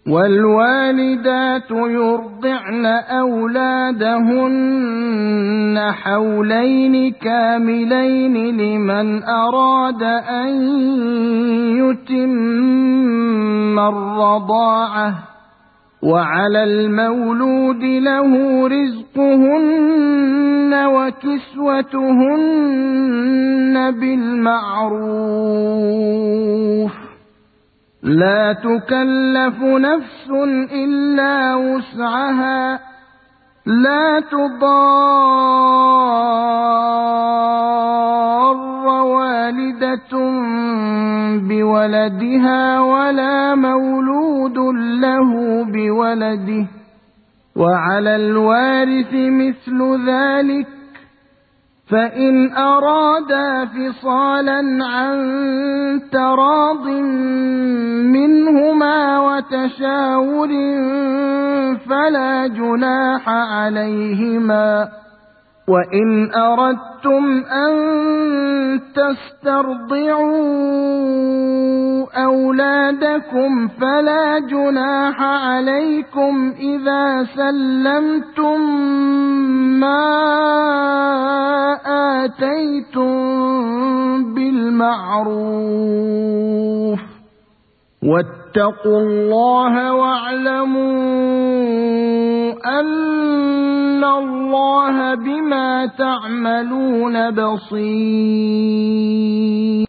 والوالدات يرضعن أولادهن حولين كاملين لمن أراد أن يتم الرضاعة وعلى المولود له رزقهن وكسوتهن بالمعروف لا تكلف نفس إلا وسعها لا تضار والدة بولدها ولا مولود له بولده وعلى الوارث مثل ذلك فإن أرادا فصالا عن تراض منهما وتشاور فلا جناح عليهما وإن أردتم أن تسترضعوا أولادكم فلا جناح عليكم إذا سلمتم ما آتيتم بالمعروف واتقوا الله واعلموا أن الله بما تعملون بصير.